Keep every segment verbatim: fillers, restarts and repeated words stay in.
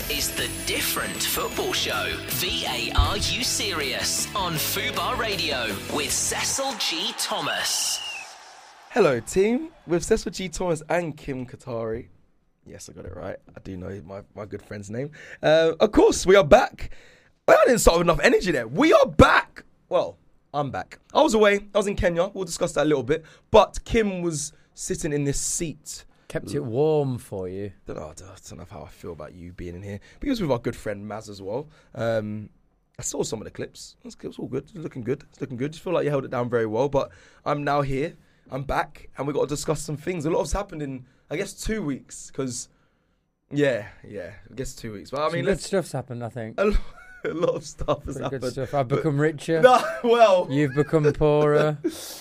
is the Different Football Show. V A R U Serious on Fubar Radio with Cecil G. Thomas. Hello, team, with Cecil G. Thomas and Kim Qatari. Yes, I got it right. I do know my, my good friend's name. Uh, of course, we are back. I didn't start with enough energy there. We are back. Well, I'm back. I was away. I was in Kenya. We'll discuss that a little bit. But Kim was sitting in this seat. Kept it warm for you. I don't know, I don't know how I feel about you being in here. Because with our good friend Maz as well. Um, I saw some of the clips. It was, it was all good. It's looking good. It's looking good. Just feel like you held it down very well. But I'm now here. I'm back. And we've got to discuss some things. A lot has happened in, I guess, two weeks. Because, yeah, yeah. I guess two weeks. But I mean, some good stuff's happened, I think. A lot, a lot of stuff has Pretty happened. Good stuff. I've become richer. No, well. You've become poorer.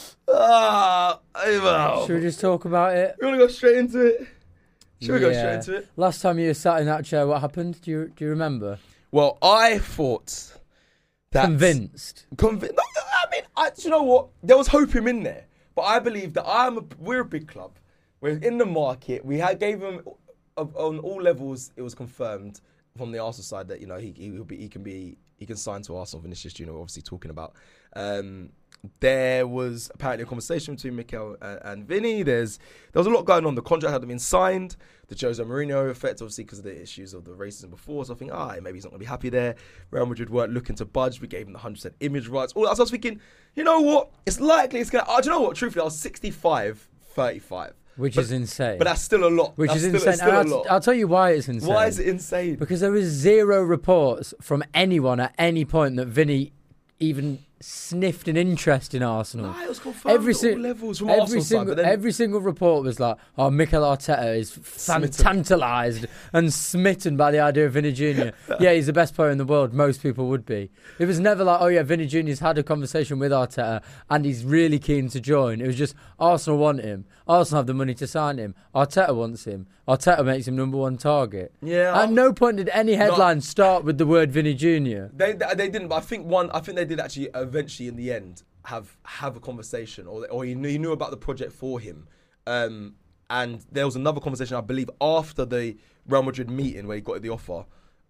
Ah, well. Should we just talk about it? You want to go straight into it? Should we yeah. go straight into it? Last time you were sat in that chair, what happened? Do you do you remember? Well, I thought that convinced. Convinced. No, I mean, I, do you know what? There was hope him in there, but I believe that I'm. A, we're a big club. We're in the market. We had gave him on all levels. It was confirmed from the Arsenal side that you know he he will be he can be he can sign to Arsenal. Vinicius Junior Obviously talking about. Um, There was apparently a conversation between Mikel and, and Vinny. There's there was a lot going on. The contract hadn't been signed. The Jose Mourinho effect, obviously, because of the issues of the racism before. So I think, ah, maybe he's not going to be happy there. Real Madrid weren't looking to budge. We gave him the one hundred percent image rights. All that. So I was thinking, you know what? It's likely it's going to... Oh, do you know what? Truthfully, I was sixty-five thirty-five. Which but, is insane. But that's still a lot. Which that's is still, insane. still a I'll, lot. I'll tell you why it's insane. Why is it insane? Because there was zero reports from anyone at any point that Vinny even sniffed an interest in Arsenal. Nah, it was confirmed every at all levels from every Arsenal single, side, then... every single report was like, oh, Mikel Arteta is fan- tantalised and smitten by the idea of Vinny Junior Yeah, he's the best player in the world. Most people would be. It was never like, oh yeah, Vinny Junior's had a conversation with Arteta and he's really keen to join. It was just, Arsenal want him. Arsenal have the money to sign him. Arteta wants him. Arteta makes him number one target. Yeah. At I'm... no point did any headline no. start with the word Vinny Junior They they didn't, but I think one. I think they did actually eventually in the end have have a conversation, or or he knew, he knew about the project for him, um, and there was another conversation I believe after the Real Madrid meeting where he got the offer.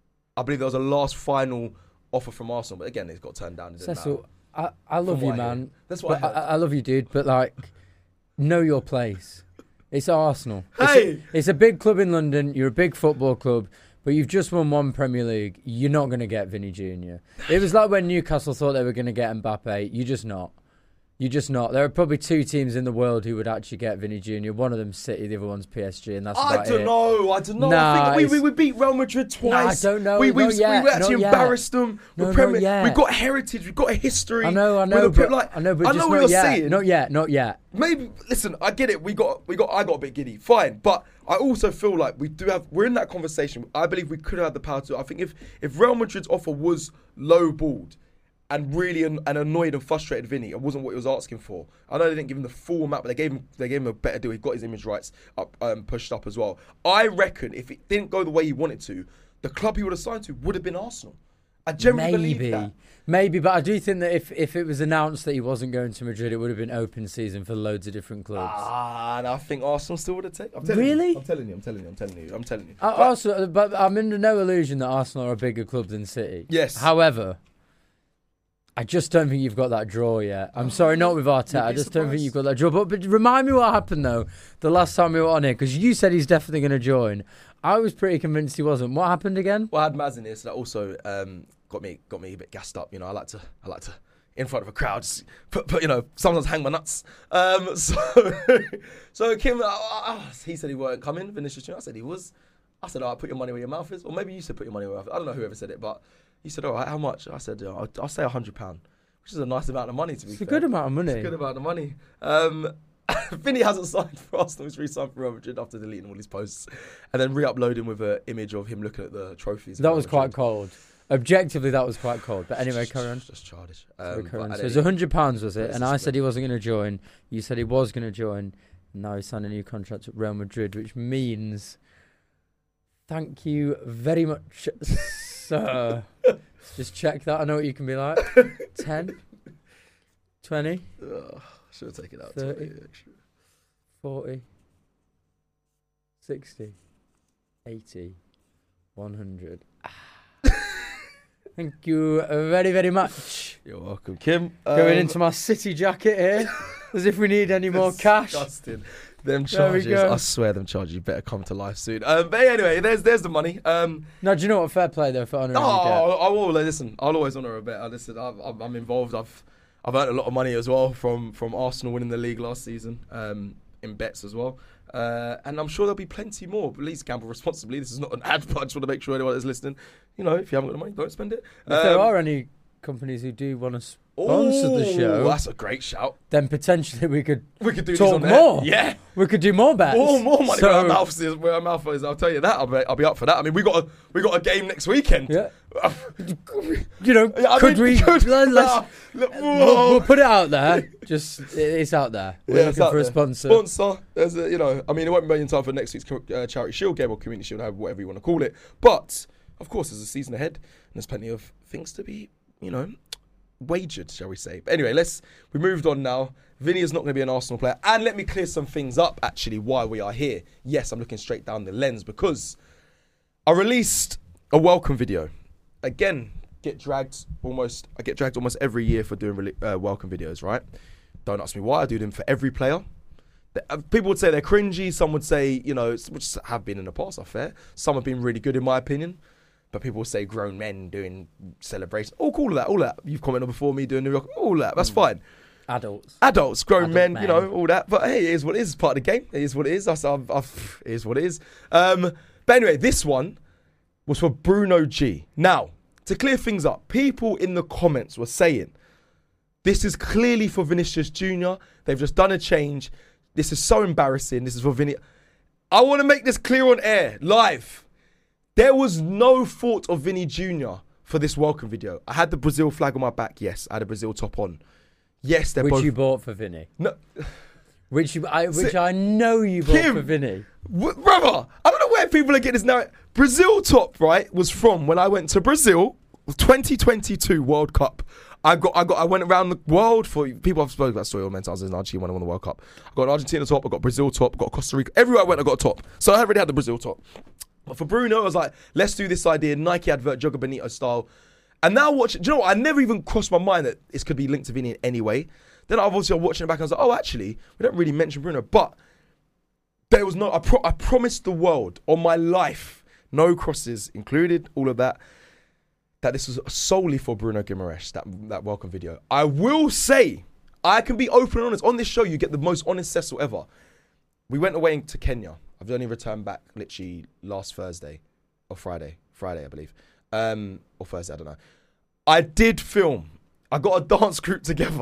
I believe there was a last final offer from Arsenal, but again, it's got turned down. Cecil, I, I love you, man. That's what I, I, I love you, dude. But like, know your place. It's Arsenal. Hey! It's a, it's a big club in London. You're a big football club, but you've just won one Premier League. You're not going to get Vinny Junior It was like when Newcastle thought they were going to get Mbappe. You're just not. You're just not. There are probably two teams in the world who would actually get Vinny Junior One of them's City, the other one's P S G, and that's about I don't it. know. I don't know. Nah, I think we, we, we beat Real Madrid twice. Nah, I don't know. We, we, not yet, we actually not embarrassed yet. them. No, We're not Premier, yet. We've got heritage. We've got a history. I know, I know, but, but, like, I know, but I just know what not you're yet. saying. Not yet, not yet. Maybe, listen, I get it. We got, we got, I got a bit giddy. Fine. But I also feel like we do have, we're in that conversation. I believe we could have had the power to, I think if, if Real Madrid's offer was low-balled, and really an, and annoyed and frustrated Vinny. It wasn't what he was asking for. I know they didn't give him the full amount, but they gave him they gave him a better deal. He got his image rights up, um, pushed up as well. I reckon if it didn't go the way he wanted to, the club he would have signed to would have been Arsenal. I genuinely Maybe. believe that. Maybe, but I do think that if, if it was announced that he wasn't going to Madrid, it would have been open season for loads of different clubs. Ah, and I think Arsenal still would have taken. I'm telling Really? You, I'm telling you. I'm telling you. I'm telling you. I'm telling you. Uh, but, also, but I'm under no illusion that Arsenal are a bigger club than City. Yes. However, I just don't think you've got that draw yet. I'm sorry, not with Arteta. I just surprised. don't think you've got that draw. But, but remind me what happened, though, the last time we were on here, because you said he's definitely going to join. I was pretty convinced he wasn't. What happened again? Well, I had Maz in here, so that also um, got me got me a bit gassed up. You know, I like to I like to in front of a crowd, just put, put you know, sometimes hang my nuts. Um, so so Kim, uh, uh, he said he weren't coming. Vinicius Junior I said he was. I said, all right, put your money where your mouth is, or maybe you said put your money where your mouth is. I don't know whoever said it, but he said, all right, how much? I said, I'll, I'll say a hundred pound, which is a nice amount of money to be It's fair. a good amount of money. It's a good amount of money. Um, Vinny hasn't signed for Arsenal. He's re-signed for Real Madrid after deleting all his posts, and then re-uploading with an image of him looking at the trophies. That was quite cold. Objectively, that was quite cold. But anyway, carry on. Just childish. Sorry, Um, carry on. but- So it was a hundred pounds, was it? Yes, And it's I good. said he wasn't going to join. You said he was going to join. And now he's signed a new contract at Real Madrid, which means, thank you very much, sir. Just check that. I know what you can be like. Ten, twenty, Ugh, should have taken out thirty. twenty extra. forty, sixty, eighty, one hundred. Thank you very, very much. You're welcome, Kim. Going Um, into my City jacket here, as if we need any more cash. Disgusting. Them There we charges, go. I swear, them charges you better come to life soon. Um, but anyway, there's there's the money. Um, No, do you know what? Fair play though for honouring oh, your debt. I, I will listen. I'll always honour a bet. I listen. I've, I'm, I'm involved. I've I've earned a lot of money as well from from Arsenal winning the league last season. Um, in bets as well. Uh, and I'm sure there'll be plenty more. Please gamble responsibly. This is not an ad, but I just want to make sure anyone that's listening, you know, if you haven't got the money, don't spend it. If there are any companies who do want to sponsor the show, that's a great shout. then potentially we could We could do talk this on more. There. Yeah. We could do more bets. More, more money So- where our mouth is. Where our mouth is. I'll tell you that. I'll be, I'll be up for that. I mean, we got a we got a game next weekend. Yeah. You know, Yeah, I could mean, we? could- let- let's, Ah, look, we'll, we'll put it out there. Just it- it's out there. We're Yeah, it's looking out for a there. sponsor. Sponsor. There's a, you know, I mean, it won't be in time for next week's uh, Charity Shield game or Community Shield, however, whatever you want to call it. But of course, there's a season ahead, and there's plenty of things to be, you know, wagered, shall we say? But anyway, let's. We moved on now. Vinny is not going to be an Arsenal player, and let me clear some things up. Actually, why we are here? Yes, I'm looking straight down the lens because I released a welcome video. Again, get dragged almost. I get dragged almost every year for doing uh, welcome videos, right? Don't ask me why. I do them for every player. People would say they're cringy. Some would say, you know, which have been in the past, are fair. Some have been really good in my opinion. But people will say grown men doing celebrations. Oh, all of that, all that. You've commented before me doing the rock. All that. That's fine. Adults. Adults, grown Adult men, men. you know, all that. But hey, it is what it is. It's part of the game. It is what it is. That's, I've, I've, it is what it is. Um, but anyway, this one was for Bruno G. Now, to clear things up, people in the comments were saying, this is clearly for Vinicius Junior They've just done a change. This is so embarrassing. This is for Vinny. I want to make this clear on air, live. There was no thought of Vinny Junior for this welcome video. I had the Brazil flag on my back. Yes, I had a Brazil top on. Yes, they're Which both. you bought for Vinny. No, Which you, I, which See, I know you bought Kim, for Vinny. w- brother, I don't know where people are getting this now. Brazil top, right, was from when I went to Brazil, twenty twenty-two World Cup. I got, I got, I went around the world for people. I've spoken about that story all many times. I was in Argentina when I won the World Cup. I got an Argentina top. I got Brazil top. I got Costa Rica. Everywhere I went, I got a top. So I already had the Brazil top. But for Bruno, I was like, let's do this idea, Nike advert, Joga Bonito style. And now watch. Do you know what? I never even crossed my mind that this could be linked to Vinny in any way. Then obviously I'm watching it back and I was like, oh, actually, we don't really mention Bruno. But there was no, I, pro- I promised the world on my life, no crosses included, all of that, that this was solely for Bruno Guimaraes, that, that welcome video. I will say, I can be open and honest. On this show, you get the most honest Cecil ever. We went away to Kenya. I've only returned back literally last Thursday or Friday. Friday, I believe. Um, or Thursday, I don't know. I did film. I got a dance group together.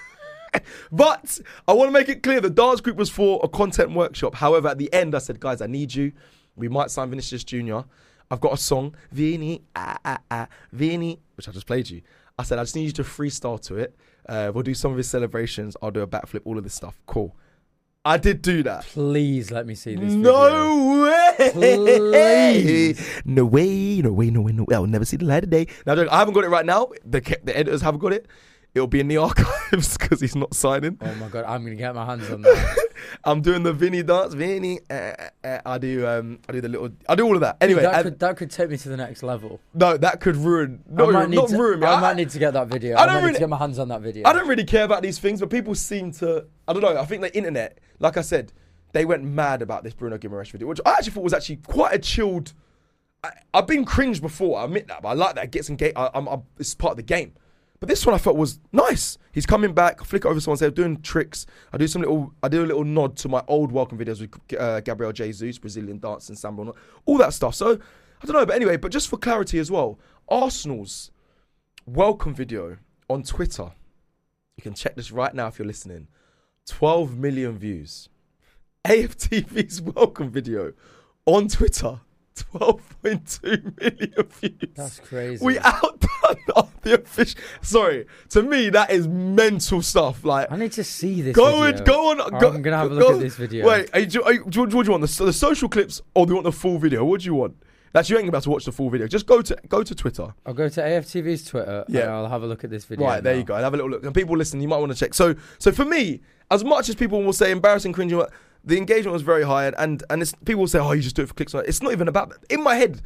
But I want to make it clear the dance group was for a content workshop. However, at the end, I said, guys, I need you. We might sign Vinicius Junior I've got a song, Vinny, ah, ah, ah, Vinny, which I just played you. I said, I just need you to freestyle to it. Uh, we'll do some of his celebrations. I'll do a backflip, all of this stuff. Cool. I did do that. Please let me see this No way. Please. No way, no way, no way, no way. I'll never see the light of day. Now, I haven't got it right now. The, the editors haven't got it. It'll be in the archives because he's not signing. video. Oh my God, I'm going to get my hands on that. I'm doing the Vinny dance. Vinny. Uh, uh, uh, I do um, I do the little, I do all of that. Anyway. that, and- could, that could take me to the next level. no, that could ruin, I not, might ruin, need not to, ruin me. I, I, might need to get that video. I I, don't might need really- to get my hands on that video. I don't really care about these things, but people seem to, I don't know, I think the internet, like I said, they went mad about this Bruno Guimaraes video, which I actually thought was actually quite a chilled, I, I've been cringed before, I admit that, but I like that, it gets engaged, I, I'm, I'm, it's part of the game. But this one I felt was nice. He's coming back, I flick it over to someone, say, I'm doing tricks. I do some little, I do a little nod to my old welcome videos with uh, Gabriel Jesus, Brazilian dance and samba, all that stuff. So, I don't know, but anyway, but just for clarity as well, Arsenal's welcome video on Twitter, you can check this right now if you're listening, twelve million views. A F T V's welcome video on Twitter, twelve point two million views. That's crazy. We outdone the official. Sorry, to me that is mental stuff. Like, I need to see this go video. and go on. Or Go, I'm going to have a go- look go- at this video. Wait, are you, do, are you, do, you- what do you want? The, the social clips or do you want the full video? What do you want? That's you ain't about to watch the full video. Just go to go to Twitter. I'll go to A F T V's Twitter Yeah. and I'll have a look at this video. Right, there now. you go. And have a little look. And people listen, you might want to check. So, so for me, as much as people will say embarrassing, cringy, the engagement was very high, and and it's, people will say, "Oh, you just do it for clicks." It's not even about that. In my head,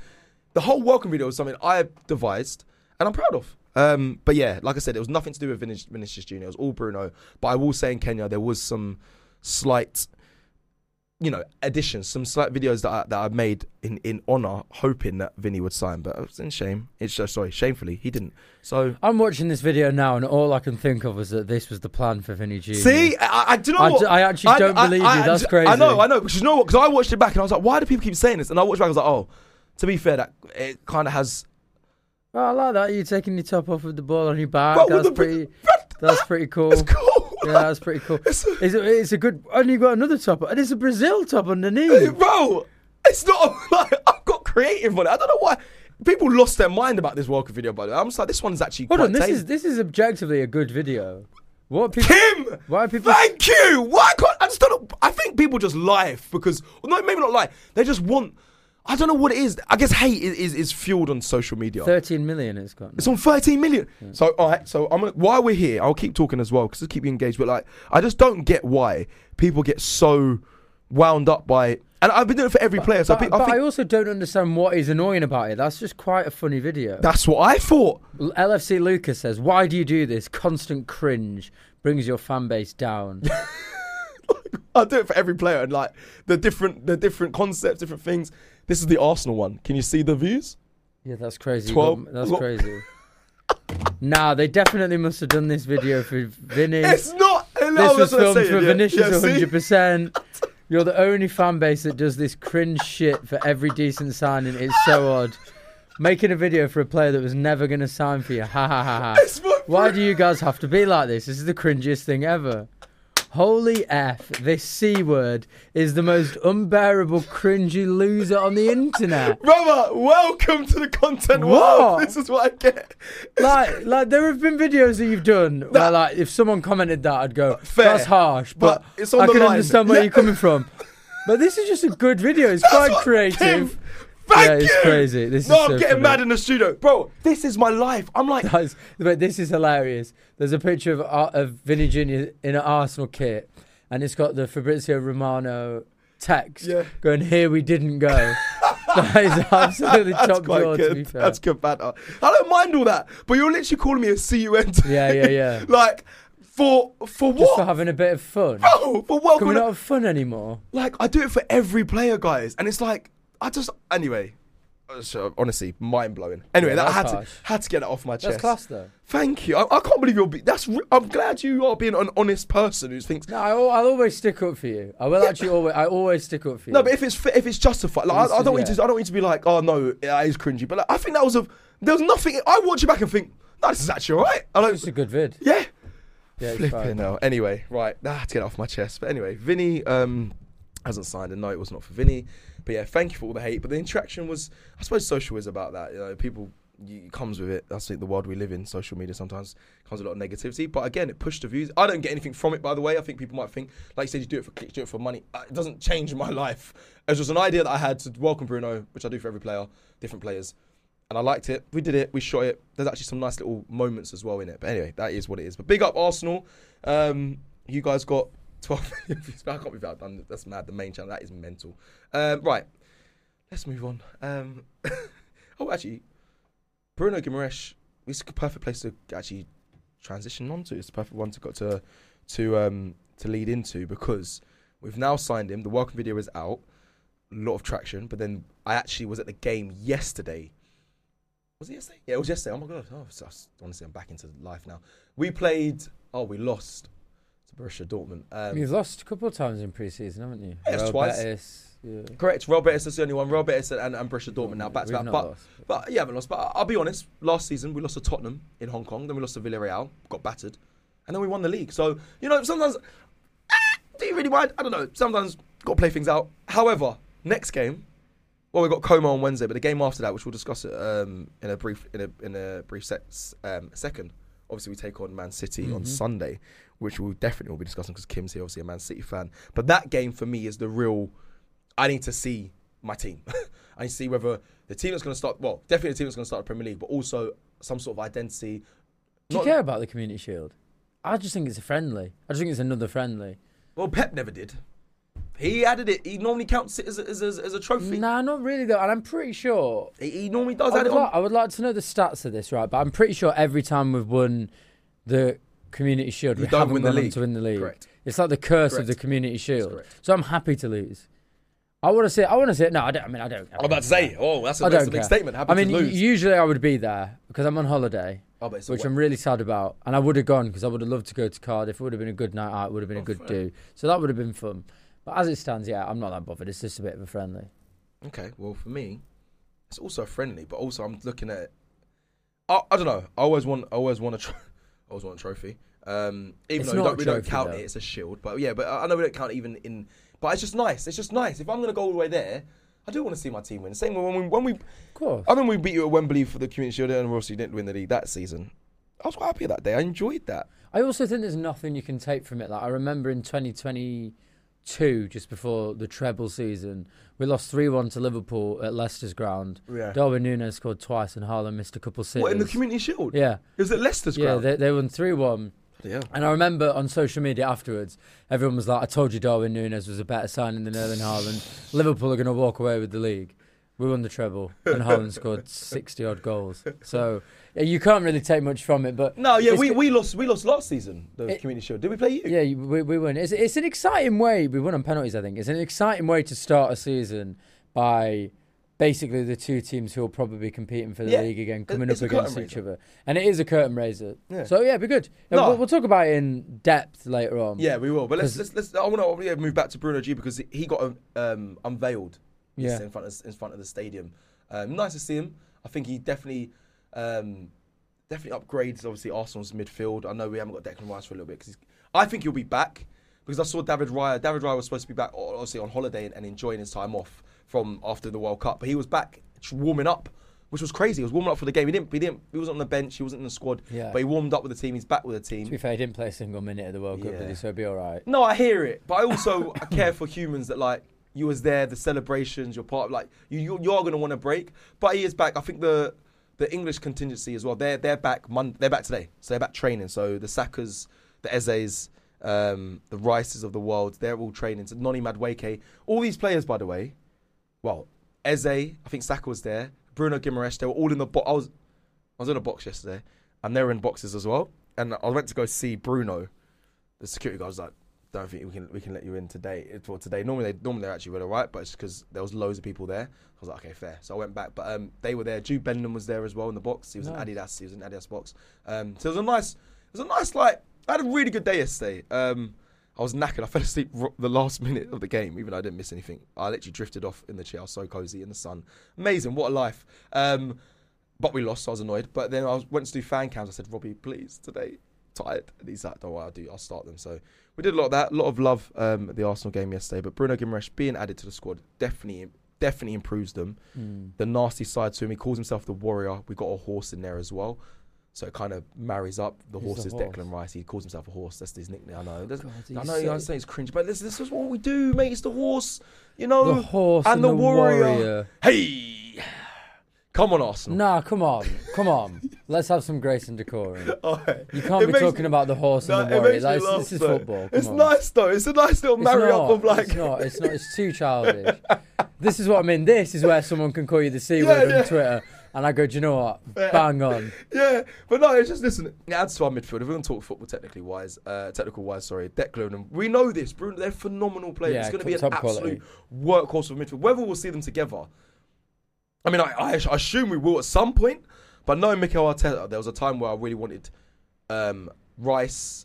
the whole welcome video was something I devised and I'm proud of. Um, but yeah, like I said, it was nothing to do with Vinicius, Vinicius Junior It was all Bruno. But I will say in Kenya there was some slight, you know, additions, some slight videos that I, that I made in, in honour, hoping that Vinny would sign. But it's in shame. It's just, sorry, shamefully, he didn't. So I'm watching this video now, and all I can think of is that this was the plan for Vinny Junior See, I, I do you know I, what? d- I actually don't I, believe I, you. I, That's I, crazy. I know, I know. Because you know what? Because I watched it back and I was like, why do people keep saying this? And I watched it back and I was like, oh, to be fair, that it kind of has. Oh, I like that. You taking your top off with the ball on your back. Bro, that's the, pretty. but, That's pretty cool. It's cool. Yeah, that's pretty cool. It's a, It's a, it's a good. And you got another top, and it's a Brazil top underneath. bro, it's not like I've got creative on it. I don't know why people lost their mind about this welcome video. By the way, I'm just like, this one's actually Hold quite on, this tame. is this is objectively a good video. What people? Kim, Why are people? thank you. Why can't I just don't know, I think people just lie because well, no, maybe not lie. They just want. I don't know what it is. I guess hate is, is, is fueled on social media. Thirteen million it's got. It's on thirteen million. Yeah. So, all right. So, I'm gonna, while we're here, I'll keep talking as well because to keep you engaged. But like, I just don't get why people get so wound up by. And I've been doing it for every But, player. So, but, I, but think I also don't understand what is annoying about it. That's just quite a funny video. that's what I thought. L F C Lucas says, "Why do you do this? Constant cringe brings your fan base down." I do it for every player and like the different, the different concepts, different things. This is the Arsenal one. Can you see the views? Yeah, that's crazy. twelve Got, that's crazy. Nah, they definitely must have done this video for Vinny. It's not. This was filmed for yeah. Vinicius Yeah, see? one hundred percent. You're the only fan base that does this cringe shit for every decent signing. It's so odd. Making a video for a player that was never going to sign for you. Ha ha ha ha. It's my Why do you guys have to be like this? This is the cringiest thing ever. Holy F, this C word is the most unbearable, cringy loser on the internet. Brother, welcome to the content What? world. This is what I get. Like, like there have been videos that you've done where, like, if someone commented that, I'd go, Fair, that's harsh, but, but it's on I the can line. understand where Yeah. you're coming from. But this is just a good video. It's That's quite what- creative. Kim, thank Yeah, it's you. crazy. This no, is I'm so getting funny. mad in the studio. Bro, this is my life. I'm like, Guys, but this is hilarious. There's a picture of Ar- of Vinny Junior in an Arsenal kit, and it's got the Fabrizio Romano text Yeah. going, "Here we didn't go." That is absolutely that's top quite drawer, good. to be fair. That's good banter. I don't mind all that, but you're literally calling me a C U N. Yeah, yeah, yeah. like, for for Just what? for having a bit of fun. Bro, for welcome. Can we not have fun anymore? Like, I do it for every player, guys. And it's like, I just, anyway. So, honestly, mind blowing. Anyway, Yeah, that I had that's to harsh. had to get it off my chest. That's class, though. Thank you. I, I can't believe you're. Be, that's. Re- I'm glad you are being an honest person who thinks. No, I, al- I'll always stick up for you. I will actually always. I always stick up for you. No, but if it's fi- if it's justified, like It's I, I don't want just- you to. I don't want you to be like, oh no, that is cringy. But like, I think that was a. There was nothing. I watch it back and think, no, this is actually alright. I don't. it's a good vid. Yeah. Yeah, it's Flipping fine. hell. Anyway, right. I had to get it off my chest. But anyway, Vinny um, hasn't signed, and no, it was not for Vinny. But yeah, thank you for all the hate. But the interaction was, I suppose, social is about that. You know, people you, it comes with it. That's like the world we live in. Social media sometimes comes with a lot of negativity. But again, it pushed the views. I don't get anything from it, by the way. I think people might think, like you said, you do it for clicks, do it for money. Uh, It doesn't change my life. It was just an idea that I had to welcome Bruno, which I do for every player, different players. And I liked it. We did it. We shot it. There's actually some nice little moments as well in it. But anyway, that is what it is. But big up Arsenal. Um, you guys got twelve million views. I can't believe that. Done. That's mad. The main channel. That is mental. Um, right. Let's move on. Um, oh, actually, Bruno Guimaraes is a perfect place to actually transition onto. It's the perfect one to got to to um, to lead into because we've now signed him. The welcome video is out. A lot of traction. But then I actually was at the game yesterday. Was it yesterday? Yeah, it was yesterday. Oh my god! Oh, so, honestly, I'm back into life now. We played. Oh, we lost to Borussia Dortmund. Um, You've lost a couple of times in pre-season, haven't you? Yes, Real twice. Betis, yeah. Correct. Real Betis is the only one. Real Betis and, and Borussia Dortmund now back to We've back. not But, lost, but yeah, haven't lost. But I'll be honest. Last season we lost to Tottenham in Hong Kong. Then we lost to Villarreal. Got battered, and then we won the league. So you know, sometimes ah, do you really mind? I don't know. Sometimes got to play things out. However, next game. Well, we've got Como on Wednesday, but the game after that, which we'll discuss it um, in a brief in a in a brief sec- um, second. Obviously, we take on Man City Mm-hmm. on Sunday, which we'll definitely will be discussing because Kim's here, obviously a Man City fan. But that game for me is the real. I need to see my team. I need to see whether the team that's going to start. Well, definitely the team that's going to start the Premier League, but also some sort of identity. Do you care about the Community Shield? I just think it's a friendly. I just think it's another friendly. Well, Pep never did. He added it. He normally counts it as a, as a, as a trophy. Nah, not really though. And I'm pretty sure He, he normally does I add would, it on. like, I would like to know the stats of this, right? But I'm pretty sure every time we've won the Community Shield, You we don't haven't win the gone on league. to win the league. Correct. It's like the curse Correct. of the Community Shield. correct. So I'm happy to lose. I want to see. I want to see it. No, I don't. I mean, I don't. I I'm about to say, oh, that's a, I that's don't a big care. statement. Happy I mean, to lose. usually I would be there because I'm on holiday, Oh, but it's a which wa- I'm really sad about. And I would have gone because I would have loved to go to Cardiff. It would have been a good night out. It would have been Oh, a good fair. do. So that would have been fun. But as it stands, yeah, I'm not that bothered. It's just a bit of a friendly. Okay, well, for me, it's also friendly, but also I'm looking at it. I, I don't know. I always want. I always want a. Tro- I always want a trophy. Um, even It's though we not don't, a we don't trophy, count though. it, it's a shield. But yeah, but I know we don't count it even in. But it's just nice. It's just nice. If I'm gonna go all the way there, I do want to see my team win. Same when we when we. Of course. I remember we beat you at Wembley for the Community Shield, and obviously didn't win the league that season. I was quite happy that day. I enjoyed that. I also think there's nothing you can take from it. Like I remember in twenty twenty-two, just before the treble season, we lost three one to Liverpool at Leicester's ground. Yeah. Darwin Núñez scored twice and Haaland missed a couple sitters. What in the Community Shield? Yeah. It was at Leicester's Yeah, ground. they, they won three one. Yeah. And I remember on social media afterwards, everyone was like, I told you Darwin Núñez was a better signing than Erling Haaland. Liverpool are going to walk away with the league. We won the treble, and Haaland scored sixty-odd goals. So yeah, you can't really take much from it. But No, yeah, it's we, good- we lost. We lost last season. The It- Community Shield. Did we play you? Yeah, you- we, we won. It's, it's an exciting way. We won on penalties, I think. It's an exciting way to start a season by basically the two teams who will probably be competing for the Yeah, league again, it- coming it's up a against curtain each raiser. other. And it is a curtain raiser. Yeah. So, yeah, it'd be good. Uh, No. We'll, we'll talk about it in depth later on. Yeah, we will. But let's 'Cause- let's, let's I want to move back to Bruno G because he got um, unveiled. Yeah. in front of in front of the stadium. Um, nice to see him. I think he definitely um, definitely upgrades obviously Arsenal's midfield. I know we haven't got Declan Rice for a little bit because I think he'll be back because I saw David Raya. David Raya was supposed to be back obviously on holiday and, and enjoying his time off from after the World Cup, but he was back warming up, which was crazy. He was warming up for the game. He didn't. He didn't. He wasn't on the bench. He wasn't in the squad. Yeah. But he warmed up with the team. He's back with the To be team. fair, he didn't play a single minute of the World Cup, Yeah. did he? So it'd be all right. No, I hear it, but I also I care for humans that like you was there, the celebrations, you're part of like you you, you are going to want to break. But he is back. I think the the English contingency as well. They're they're back. Mon- they're back today, so they're back training. So the Sakas, the Ezes, um, the Rices of the world, they're all training. So Noni Madueke, all these players, by the way. Well, Eze, I think Saka was there. Bruno Guimaraes, they were all in the box. I was I was in a box yesterday, and they were in boxes as well. And I went to go see Bruno. The security guard was like, "Don't think we can we can let you in today for today." Normally they normally they're actually really alright, but it's because there was loads of people there. I was like, "Okay, fair." So I went back, but um, they were there. Jude Bellingham was there as well in the box. He was Nice. in Adidas. He was in Adidas box. Um, so it was a nice, it was a nice like. I had a really good day yesterday. Um, I was knackered. I fell asleep ro- the last minute of the game, even though I didn't miss anything. I literally drifted off in the chair. I was so cozy in the sun. Amazing. What a life. Um, but we lost, so I was annoyed. But then I was, went to do fan cams. I said, Robbie, please, today, tired. And he's like, don't worry, I'll, do, I'll start them. So we did a lot of that. A lot of love um, at the Arsenal game yesterday. But Bruno Guimaraes being added to the squad definitely definitely improves them. Mm. The nasty side to him. He calls himself the warrior. We got a horse in there as well. So it kind of marries up. The Who's horse the is horse? Declan Rice. He calls himself a horse. That's his nickname. I know. That's- God, I he's know. so- I say it's cringe, but this, this is what we do, mate. It's the horse. You know. The horse and and the, the warrior. warrior. Hey, come on, Arsenal. Nah, come on. Come on. Let's have some grace and decorum. Okay. You can't It be makes talking me- about the horse No, and the it warrior. makes me Like, laugh, this is though. football. Come It's on. nice though. It's a nice little It's marry not, up of like. It's not. It's not. It's too childish. This is what I mean. This is where someone can call you the C Yeah, word yeah. on Twitter, and I go, do you know what? Yeah. Bang on. Yeah, but no, it's just listen. It adds to our midfield. If we're going to talk football technically wise, uh, technical wise, sorry, Declan and we know this. Bruno, they're phenomenal players. Yeah, it's going to be an top absolute workhorse of midfield. Whether we'll see them together, I mean, I, I assume we will at some point. But knowing Mikel Arteta, there was a time where I really wanted um, Rice,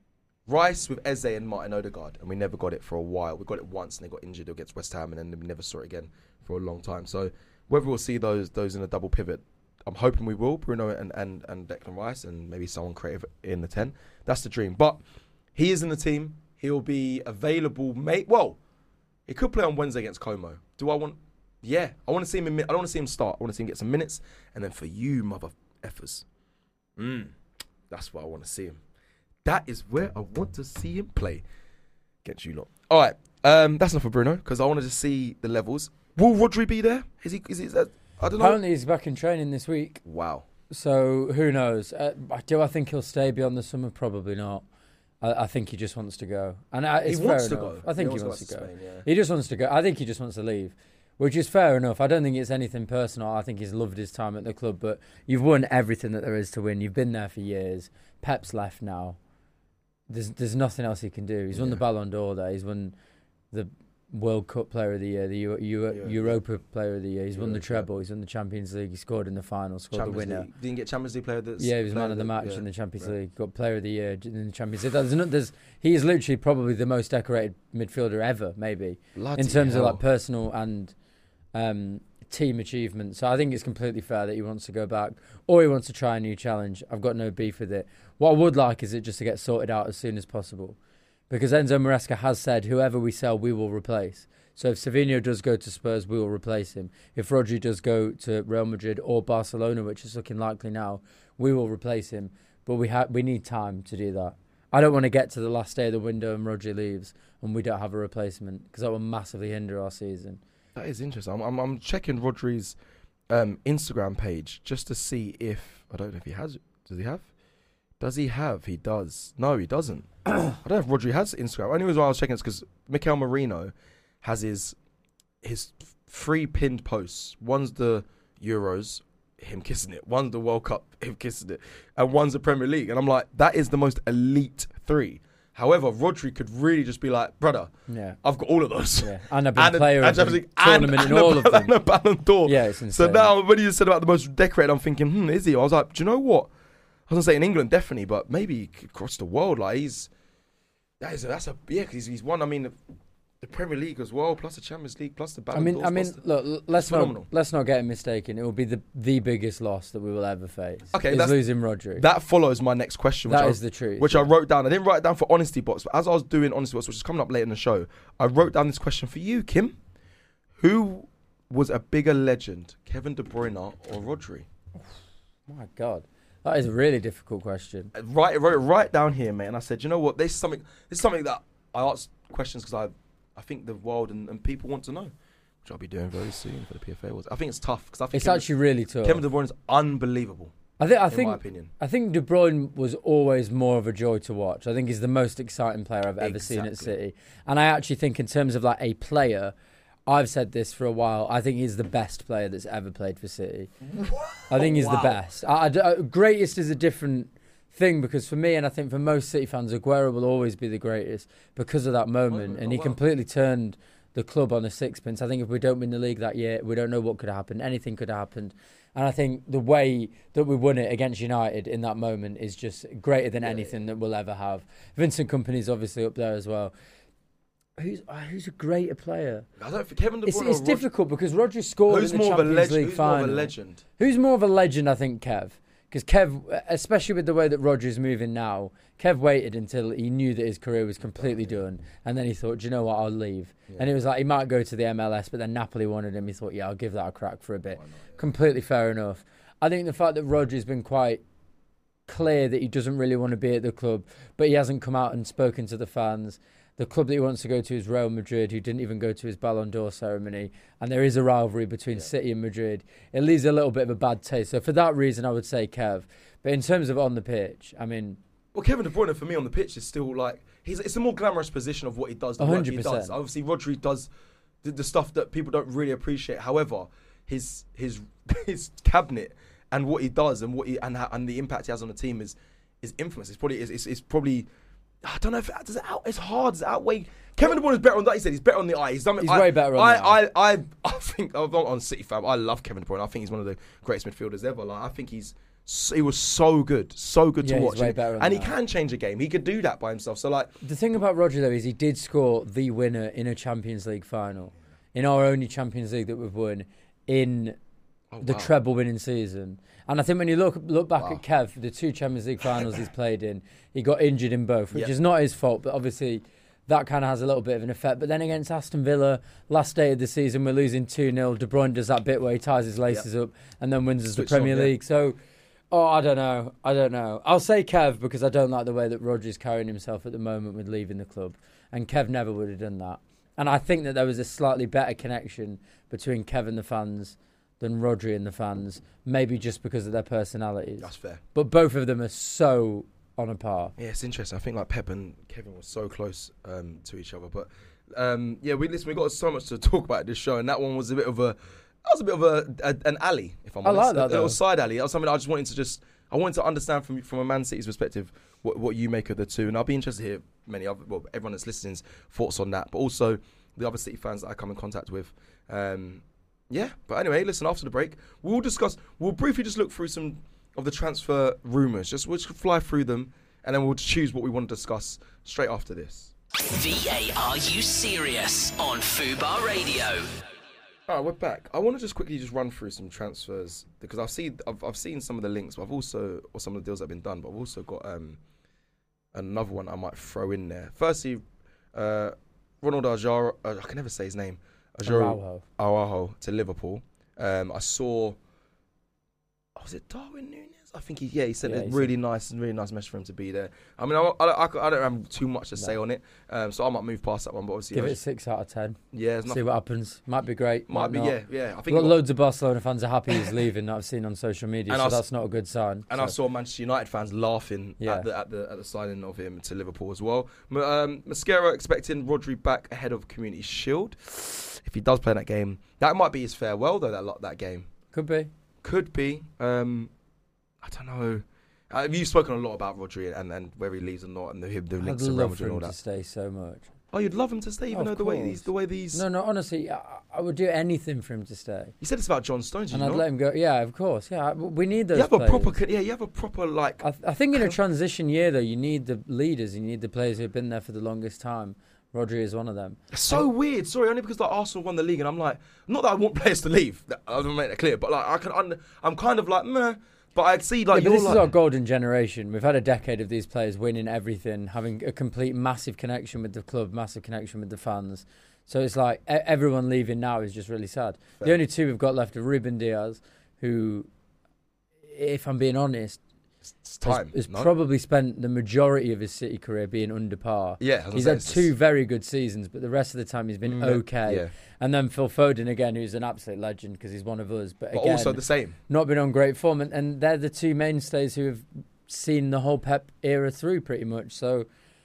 Rice with Eze and Martin Odegaard, and we never got it for a while. We got it once, and they got injured against West Ham, and then we never saw it again for a long time. So whether we'll see those those in a double pivot, I'm hoping we will. Bruno and and and Declan Rice, and maybe someone creative in the ten. That's the dream. But he is in the team. He'll be available, mate. Well, he could play on Wednesday against Como. Do I want? Yeah, I want to see him. In, I don't want to see him start. I want to see him get some minutes, and then for you, mother effers, mm, that's what I want to see him. That is where I want to see him play against you lot. All right, um, that's enough for Bruno because I wanted to see the levels. Will Rodri be there? Is he? Is he? Is that, I don't know. Apparently, he's back in training this week. Wow. So who knows? Uh, do I think he'll stay beyond the summer? Probably not. I, I think he just wants to go, and I, it's he wants fair to enough. go. I think he he wants, wants to go. Spain, yeah. He just wants to go. I think he just wants to leave, which is fair enough. I don't think it's anything personal. I think he's loved his time at the club, but you've won everything that there is to win. You've been there for years. Pep's left now. There's there's nothing else he can do. He's yeah. won the Ballon d'Or there. He's won the World Cup Player of the Year, the Euro, Euro, yeah. Europa Player of the Year. He's Euro, won the treble. Yeah. He's won the Champions League. He scored in the final. Scored Champions the winner. League. Didn't get Champions League Player of the Yeah, he was man of the match yeah. in the Champions right. League. Got Player of the Year in the Champions League. There's, no, there's he is literally probably the most decorated midfielder ever, maybe Bloody in terms hell. of like personal and um, team achievement. So I think it's completely fair that he wants to go back or he wants to try a new challenge. I've got no beef with it. What I would like is it just to get sorted out as soon as possible, because Enzo Maresca has said whoever we sell, we will replace. So if Savinho does go to Spurs, we will replace him. If Rodri does go to Real Madrid or Barcelona, which is looking likely now, we will replace him. But we ha- we need time to do that. I don't want to get to the last day of the window and Rodri leaves and we don't have a replacement, because that will massively hinder our season. That is interesting. I'm I'm, I'm checking Rodri's um, Instagram page just to see if I don't know if he has. Does he have? Does he have? He does. No, he doesn't. I don't know if Rodri has Instagram. Only reason why I was checking is because Mikel Merino has his his three pinned posts. One's the Euros, him kissing it. One's the World Cup, him kissing it. And one's the Premier League. And I'm like, that is the most elite three. However, Rodri could really just be like, brother, yeah. I've got all of those. Yeah. And I've been and player a, of the and, tournament and, in and all a, of them. And a Ballon d'Or. Yeah, it's insane. So now when you said about the most decorated, I'm thinking, hmm, is he? I was like, do you know what? I was going to say in England, definitely, but maybe across the world. Like, he's, that is a, that's a, yeah, because he's, he's won, I mean, the, the Premier League as well, plus the Champions League, plus the Ballon I mean, d'Ors, I mean, the, look, let's not let's not get it mistaken. It will be the the biggest loss that we will ever face. Okay, is losing Rodri. That follows my next question. That which is I, the truth. Which yeah. I wrote down. I didn't write it down for Honesty Box, but as I was doing Honesty Box, which is coming up later in the show, I wrote down this question for you, Kim. Who was a bigger legend, Kevin De Bruyne or Rodri? My God. That is a really difficult question. I wrote, I wrote it right down here, mate, and I said, you know what? This is something. This is something that I ask questions because I. I think the world and, and people want to know, which I'll be doing very soon for the P F A Awards. I think it's tough because I think it's Kevin, actually really tough. Kevin De Bruyne is unbelievable. I think. I in think. my opinion. I think De Bruyne was always more of a joy to watch. I think he's the most exciting player I've ever exactly. seen at City, and I actually think in terms of like a player, I've said this for a while. I think he's the best player that's ever played for City. I think he's wow. the best. I, I, greatest is a different thing, because for me, and I think for most City fans, Aguero will always be the greatest because of that moment, oh, and he oh, wow. completely turned the club on a sixpence. I think if we don't win the league that year, we don't know what could have happened. Anything could have happened. And I think the way that we won it against United in that moment is just greater than yeah, anything yeah. that we'll ever have. Vincent Kompany's obviously up there as well. Who's uh, who's a greater player? I don't think Kevin De Bruyne. It's, it's difficult because Rodri scored who's in the more Champions of a leg- League who's final. More of a legend? Who's more of a legend? I think Kev. Because Kev, especially with the way that Rodri's moving now, Kev waited until he knew that his career was completely yeah. done, and then he thought, do you know what, I'll leave. Yeah. And it was like he might go to the M L S, but then Napoli wanted him. He thought, yeah, I'll give that a crack for a bit. Not, yeah. Completely fair enough. I think the fact that Rodri's been quite clear that he doesn't really want to be at the club, but he hasn't come out and spoken to the fans. The club that he wants to go to is Real Madrid, who didn't even go to his Ballon d'Or ceremony. And there is a rivalry between yeah. City and Madrid. It leaves a little bit of a bad taste. So for that reason, I would say Kev. But in terms of on the pitch, I mean... Well, Kevin De Bruyne, for me, on the pitch is still like... he's it's a more glamorous position of what he does, the one hundred percent. work he does. Obviously, Rodri does the, the stuff that people don't really appreciate. However, his his his cabinet and what he does and what he and, and the impact he has on the team is is infamous. It's probably... It's, it's, it's probably... I don't know if it, does it out, it's hard. Does it outweigh? Kevin De Bruyne is better on that. He said he's better on the eye. He's done. He's I, way better on I, the eye. I, I, I think I'm not on City fan. I love Kevin De Bruyne. I think he's one of the greatest midfielders ever. Like I think he's he was so good, so good yeah, to watch. He's way better on and the he eye. can change a game. He could do that by himself. So like the thing about Rodri though is he did score the winner in a Champions League final, in our only Champions League that we've won in oh, the wow. treble winning season. And I think when you look look back wow. at Kev, the two Champions League finals he's played in, he got injured in both, which yep. is not his fault, but obviously that kind of has a little bit of an effect. But then against Aston Villa, last day of the season, we're losing two nil. De Bruyne does that bit where he ties his laces yep. up and then wins us the Premier on, League. Yeah. So, oh, I don't know. I don't know. I'll say Kev because I don't like the way that Rodri's carrying himself at the moment with leaving the club. And Kev never would have done that. And I think that there was a slightly better connection between Kev and the fans than Rodri and the fans, maybe just because of their personalities. That's fair. But both of them are so on a par. Yeah, it's interesting. I think like Pep and Kevin were so close um, to each other, but um, yeah, we listen. We got so much to talk about this show, and that one was a bit of a, that was a bit of a, a an alley, if I'm I honest, like that, a, a little though. side alley. That was something I just wanted to just, I wanted to understand from from a Man City's perspective what what you make of the two, and I'll be interested to hear many other, well, everyone that's listening's thoughts on that, but also the other City fans that I come in contact with. Um, yeah, but anyway, listen. After the break, we'll discuss. We'll briefly just look through some of the transfer rumours. Just we'll just fly through them, and then we'll choose what we want to discuss straight after this. V A R You Serious on Fubar Radio. All right, we're back. I want to just quickly just run through some transfers because I've seen I've, I've seen some of the links, but I've also or some of the deals that have been done, but I've also got um, another one I might throw in there. Firstly, uh, Ronald Araujo, uh, I can never say his name. Araujo. Araujo to Liverpool. Um, I saw. Oh, was it Darwin Núñez? I think he. Yeah, he said Yeah, it's he really said- nice and really nice message for him to be there. I mean, I, I, I, I don't have too much to say No. on it, um, so I might move past that one. But obviously, Give I it a just- six out of ten. yeah, there's See nothing. what happens. Might be great. Might be, not. yeah, yeah. I think. Lo- it- loads of Barcelona fans are happy he's leaving that I've seen on social media, And so I s- that's not a good sign. And so. I saw Manchester United fans laughing Yeah. at the at the at the signing of him to Liverpool as well. M- Um, Mascara expecting Rodri back ahead of Community Shield. If he does play in that game, that might be his farewell though. That lot that game Could be. could be. Um, I don't know. Uh, you've spoken a lot about Rodri and, and where he leaves or not, and the, the I'd links to Real love for Madrid and all him to that. stay so much. Oh, you'd love him to stay, even Of though the way course. these the way these. No, no, honestly, I, I would do anything for him to stay. You said this about John Stones, did And you I'd not? let him go. Yeah, of course. Yeah, we need those you have a players. proper, co- yeah, you have a proper like. I, I think in a transition year, though, you need the leaders. You need the players who have been there for the longest time. Rodri is one of them. It's so weird. Sorry, only because like Arsenal won the league, and I'm like, not that I want players to leave. that- I don't make that clear, but like I can, under, I'm kind of like, meh. But I see like Yeah, but you're this like, is our golden generation. We've had a decade of these players winning everything, having a complete massive connection with the club, massive connection with the fans. So it's like e- everyone leaving now is just really sad. Fair. The only two we've got left are Ruben Diaz, who, if I'm being honest, it's time. has, has no? probably spent the majority of his City career being under par. Yeah, I was gonna He's say, had it's two just- very good seasons, but the rest of the time he's been Mm, okay. yeah. And then Phil Foden again, who's an absolute legend because he's one of us. But, But again, also the same. not been on great form, and, and they're the two mainstays who have seen the whole Pep era through pretty much. So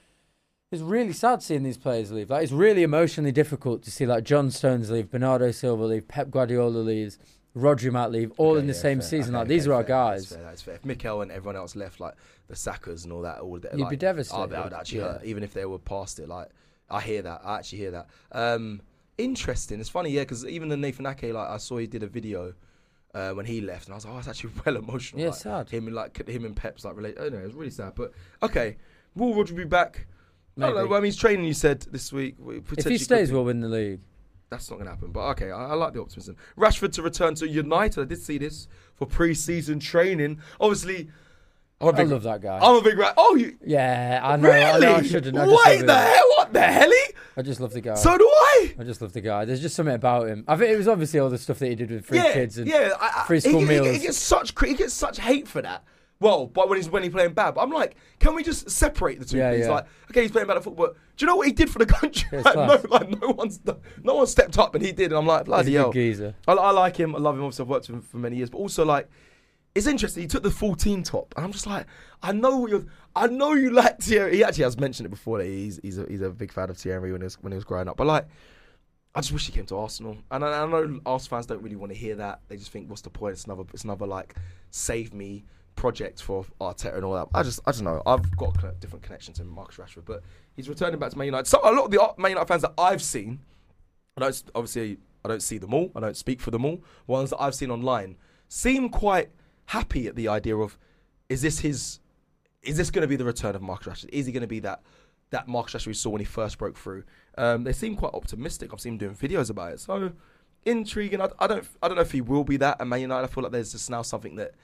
it's really sad seeing these players leave. Like, it's really emotionally difficult to see like John Stones leave, Bernardo Silva leave, Pep Guardiola leaves, Rodri might leave, all Okay, in the yeah, same fair. season. Okay, Like these okay, are our fair. guys. That's fair. That's fair. If Mikel and everyone else left, like the Sackers and all that, all that, You'd like, be devastated. I'd, I'd actually Yeah. hurt, even if they were past it. Like I hear that. I actually hear that. Um, interesting. It's funny, yeah, because even the Nathan Ake, like I saw he did a video. Uh, when he left, and I was like, oh, it's actually well emotional. Yeah, like, sad. Him and like him and Pep's like relate. I don't know, it was really sad. But okay, will Rodri be back? I don't know. Maybe. Well, I mean, he's training. You said this week. We If potentially he could stays, be. we'll win the league. That's not going to happen. But okay, I, I like the optimism. Rashford to return to United. I did see this for pre-season training. Obviously, I'm a I big, love that guy. I'm a big. Ra- oh, you yeah, I know. really? I know I shouldn't. I just Wait, love the him. hell? What the helly? I just love the guy. So do I. I just love the guy. There's just something about him. I think it was obviously all the stuff that he did with free yeah, kids and yeah. I, I, free school he, meals. He, he gets such cre- he gets such hate for that. Well, but when he's when he's playing bad, but I'm like, can we just separate the two? Yeah, please? yeah. Like, okay, he's playing bad at football. Do you know what he did for the country? Yeah, it's like, no, class. like no one's done, no one stepped up, and he did. And I'm like, He's a bloody good hell. geezer. I, I like him. I love him. Obviously, I've worked with him for many years. But also, like, it's interesting. He took the fourteen top, and I'm just like, I know what you're. I know you like Thierry. He actually has mentioned it before that he's he's a, he's a big fan of Thierry when he was when he was growing up. But like, I just wish he came to Arsenal. And I, I know Arsenal fans don't really want to hear that. They just think, what's the point? It's another it's another like save me project for Arteta and all that. I just I just know. I've got a different connection to Marcus Rashford, but he's returning back to Man United. So a lot of the Man United fans that I've seen, I don't obviously I don't see them all. I don't speak for them all. Ones that I've seen online seem quite happy at the idea of, is this his, is this going to be the return of Marcus Rashford? Is he going to be that that Marcus Rashford we saw when he first broke through? Um, they seem quite optimistic. I've seen him doing videos about it. So intriguing. I, I don't I don't know if he will be that at Man United. I feel like there's just now something that,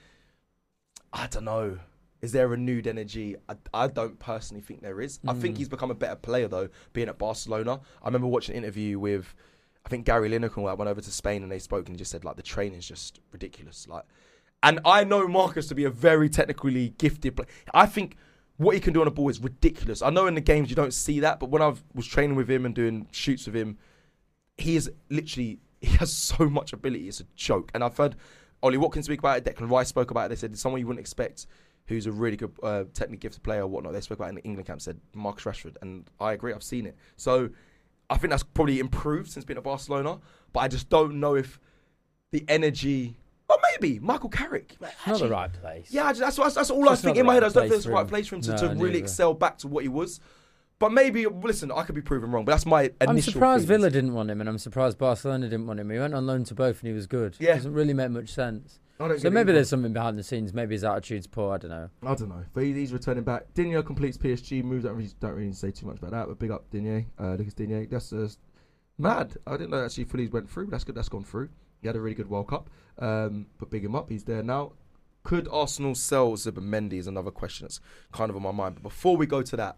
I don't know. Is there renewed energy? I, I don't personally think there is. I think he's become a better player, though, being at Barcelona. I remember watching an interview with, I think, Gary Lineker, and all that, went over to Spain and they spoke and he just said, like, the training's just ridiculous. Like, and I know Marcus to be a very technically gifted player. I think what he can do on a ball is ridiculous. I know in the games you don't see that, but when I was training with him and doing shoots with him, he is literally, he has so much ability. It's a joke. And I've heard Ollie Watkins speak about it, Declan Rice spoke about it. They said, someone you wouldn't expect who's a really good uh, technically gifted player or whatnot. They spoke about in the England camp, said Marcus Rashford, and I agree. I've seen it. So I think that's probably improved since being at Barcelona, but I just don't know if the energy. Or maybe Michael Carrick. Not the right place. Yeah, that's that's, that's all I was thinking in my head. I just don't think it's the right place for him to, no, to really neither. excel back to what he was. But maybe, listen, I could be proven wrong, but that's my initial I'm surprised feelings. Villa didn't want him, and I'm surprised Barcelona didn't want him. He went on loan to both, and he was good. Yeah. It doesn't really make much sense. I don't So get it maybe either. there's something behind the scenes. Maybe his attitude's poor. I don't know. I don't know. But he- he's returning back. Digne completes P S G moves. Don't really, don't really say too much about that, but big up Digne. Uh, Lucas Digne. That's uh, mad. I didn't know actually fully went through. That's good. That's gone through. He had a really good World Cup. Um, but big him up. He's there now. Could Arsenal sell Zubimendi is another question that's kind of on my mind. But before we go to that,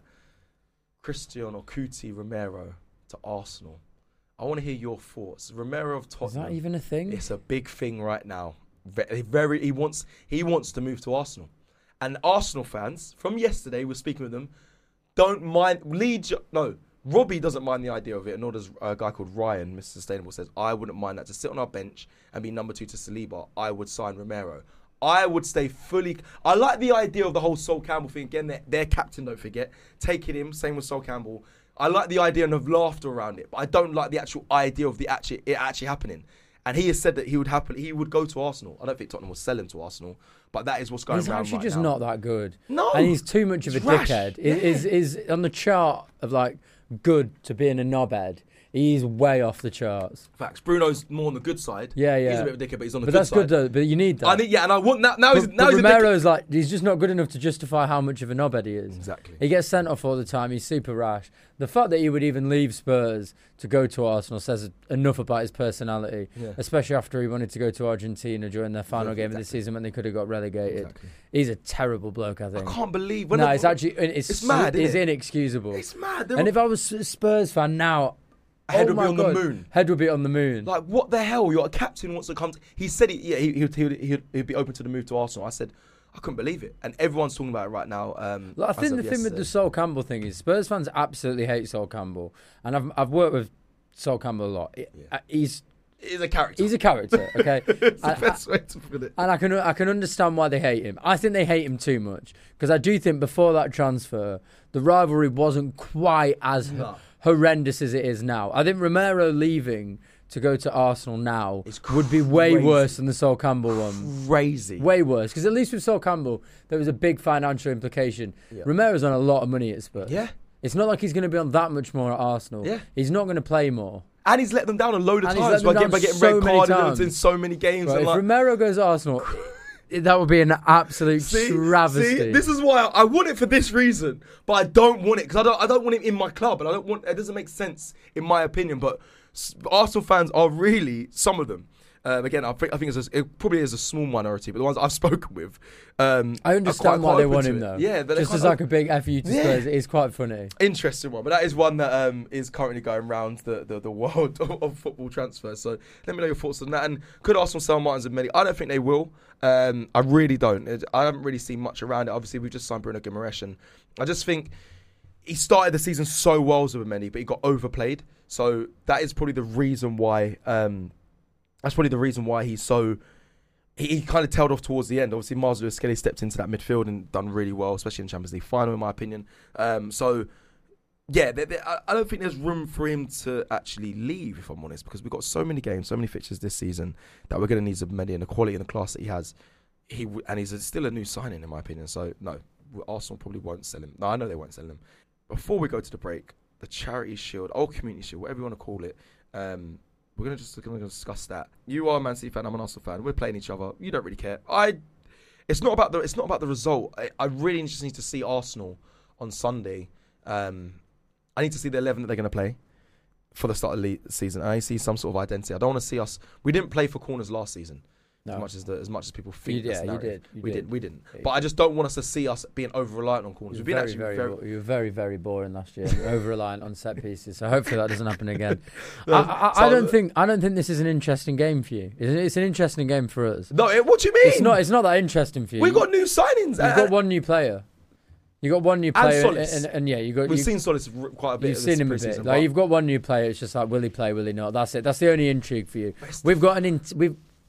Christian or Cuti Romero to Arsenal. I want to hear your thoughts. Romero of Is Tottenham. that even a thing? It's a big thing right now. Very, very he wants he wants to move to Arsenal. And Arsenal fans, from yesterday, we're speaking with them, don't mind Leeds no, Robbie doesn't mind the idea of it, nor does a guy called Ryan, Mister Sustainable, says, I wouldn't mind that to sit on our bench and be number two to Saliba. I would sign Romero. I would stay fully. I like the idea of the whole Sol Campbell thing. Again, their, their captain, don't forget, taking him. Same with Sol Campbell. I like the idea and of laughter around it, but I don't like the actual idea of the actually it actually happening. And he has said that he would happen. He would go to Arsenal. I don't think Tottenham will sell him to Arsenal, but that is what's going He's around actually right just now. not that good. No, and he's too much of a he's rash. dickhead. Yeah. Is is on the chart of like good to being a knobhead. He's way off the charts. Facts. Bruno's more on the good side. Yeah, yeah. He's a bit of a dickhead, but he's on the But good that's side. good though. But you need that. I need, yeah, and I want that now. But, He's now but he's a dickhead. Romero's like he's just not good enough to justify how much of a knobhead he is. Exactly. He gets sent off all the time. He's super rash. The fact that he would even leave Spurs to go to Arsenal says enough about his personality. Yeah. Especially after he wanted to go to Argentina during their final Yeah, game of the exactly. season when they could have got relegated. Exactly. He's a terrible bloke, I I think. can't believe. When No, I- it's actually it's, it's mad, It's isn't it? inexcusable. It's mad. They're And all- if I was a Spurs fan now, Head oh would be my on God, the moon. Head would be on the moon. Like, what the hell? Your captain wants to come. To, he said, he, yeah, he, he, would, he, would, he would he'd be open to the move to Arsenal. I said, I couldn't believe it. And everyone's talking about it right now. Um, Like, I as think of the thing with yesterday. the Sol Campbell thing is Spurs fans absolutely hate Sol Campbell, and I've I've worked with Sol Campbell a lot. He- Yeah. uh, He's He's a character. he's a character, okay. It's the And- best way to put it. And I can I can understand why they hate him. I think they hate him too much because I do think before that transfer, the rivalry wasn't quite as No. ho- horrendous as it is now. I think Romero leaving to go to Arsenal now It's would be way crazy. worse than the Sol Campbell one. Crazy. Way worse because at least with Sol Campbell there was a big financial implication. Yeah. Romero's on a lot of money at Spurs. Yeah. It's not like he's going to be on that much more at Arsenal. Yeah. He's not going to play more. And he's let them down a load of And he's times let by, them getting, by down getting so red many carded times. in so many games. Right, and if like, Romero goes to Arsenal, that would be an absolute See, travesty. see, this is why I, I want it for this reason, but I don't want it because I don't. I don't want him in my club, and I don't want. It doesn't make sense in my opinion. But s- Arsenal fans are really some of them. Um, again, I think I think it's a, it probably is a small minority, but the ones I've spoken with, um, I are understand quite- why they quite want open him to though. it. Yeah, but they're just quite as like open- a big F U to Yeah. Spurs, it is quite funny. interesting one, but that is one that um, is currently going around the, the, the world of, of football transfers. So let me know your thoughts on that. And could Arsenal sell Martins and Mendy? I don't think they will. Um, I really don't. It- I haven't really seen much around it. Obviously, we've just signed Bruno Guimaraes, and I just think he started the season so well with Mendy, but he got overplayed. So that is probably the reason why. Um, that's probably the reason why he's so. He, he kind of tailed off towards the end. Obviously, Mars Lewis Skelly stepped into that midfield and done really well, especially in Champions League final, in my opinion. Um, so, yeah, they, they, I, I don't think there's room for him to actually leave, if I'm honest, because we've got so many games, so many fixtures this season that we're going to need Zubimendi and the quality and the class that he has. He w- and he's a, still a new signing, in my opinion. So, no, Arsenal probably won't sell him. No, I know they won't sell him. Before we go to the break, the Charity Shield, or Community Shield, whatever you want to call it, um, we're gonna just gonna discuss that. You are a Man City fan. I'm an Arsenal fan. We're playing each other. You don't really care. I. It's not about the. It's not about the result. I, I really just need to see Arsenal on Sunday. Um, I need to see the eleven that they're gonna play for the start of the season. I see some sort of identity. I don't want to see us. We didn't play for corners last season. No. As much as the, as much as people think. You- that's yeah, you narrative. did, you we did. did. We didn't. Yeah. But I just don't want us to see us being over reliant on corners. You We've were been very, actually very, very. bo- you were very, very boring last year. Over reliant on set pieces. So hopefully that doesn't happen again. No, I, I, I so- don't think. I don't think this is an interesting game for you. It's, it's an interesting game for us. No, it, what do you mean? It's not. It's not that interesting for you. We've got new signings. You've Uh, got one new player. You got one new And player, Solis. and, and yeah, you got. We've you, seen Solis r- quite a bit. You've this seen him a pre-season, bit. but- Like you've got one new player. It's just like, will he play? Will he not? That's it. That's the only intrigue for you. We've got an. In, we've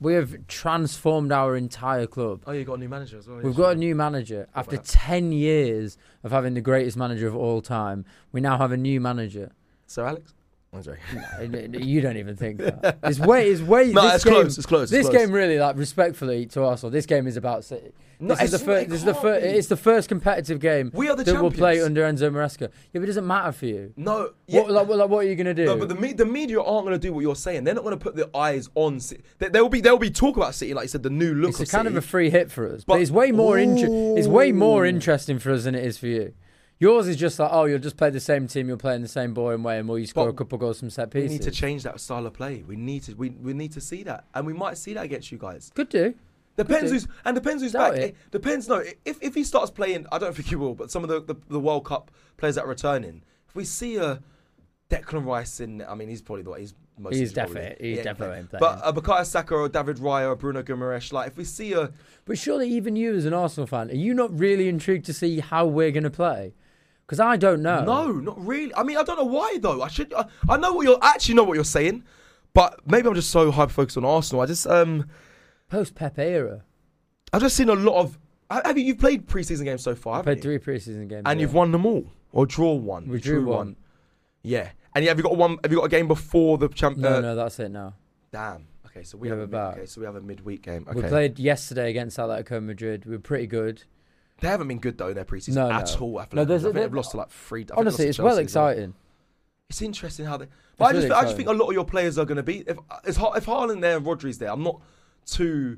We have transformed our entire club. Oh, you got a new manager as well. We've got a new manager. After ten years of having the greatest manager of all time, we now have a new manager. Sir Alex? I'm sorry. No, you don't even think that. It's way, it's way. No, this it's game, close. It's close. This it's close. game, really, like respectfully to Arsenal, this game is about City. No, This is the first. This is the first. It's the first competitive game We are the that we'll play champions. under Enzo Maresca. Yeah, but it doesn't matter for you. No. Yeah. What, like, what, like, what are you gonna do? No, but the me- the media aren't going to do what you're saying. They're not going to put their eyes on City. There, there will be there will be talk about City, like you said, the new look it's of a kind City. of a free hit for us, but, But- it's way more. Inter- it's way more Ooh. interesting for us than it is for you. Yours is just like, oh, you'll just play the same team, you'll play in the same boring way, and will you score But a couple goals from set We pieces? need to change that style of play. We need to we, we need to see that, and we might see that against you guys. Could do. Depends do. who's and depends who's Doubt back. it. It depends. No, if if he starts playing, I don't think he will. But some of the, the, the World Cup players that are returning, if we see a Declan Rice in, I mean, he's probably the way he's most. He's probably- definitely- he's yeah, definitely playing. But a Bukayo Saka or David Raya or Bruno Guimaraes, like if we see a But surely, even you as an Arsenal fan, are you not really intrigued to see how we're going to play? Because I don't know. no, not really. I mean, I don't know why though. I should. I, I know what you're I actually know what you're saying, but maybe I'm just so hyper focused on Arsenal. I just um, Post Pep era. I've just seen a lot of. Have you? You've played preseason games so far, I haven't played you? three preseason games. And yeah. you've won them all, or draw one. We You drew one. Yeah. And have you got one? Have you got a game before the champ? No, uh, no, that's it now. Damn. Okay, so we Yeah, have a we're mid, back. okay, so we have a midweek game. Okay. We played yesterday against Atletico Madrid. We were pretty good. They haven't been good though in their preseason No, at no. all. I, feel No, like. there's I a- think they've lost to like three. I think Honestly, they've it's lost to well Chelsea as well. exciting. It's interesting how they. But I really just, I just think a exciting. lot of your players are going to be. If if, Har- if Haaland there and Rodri's there, I'm not too.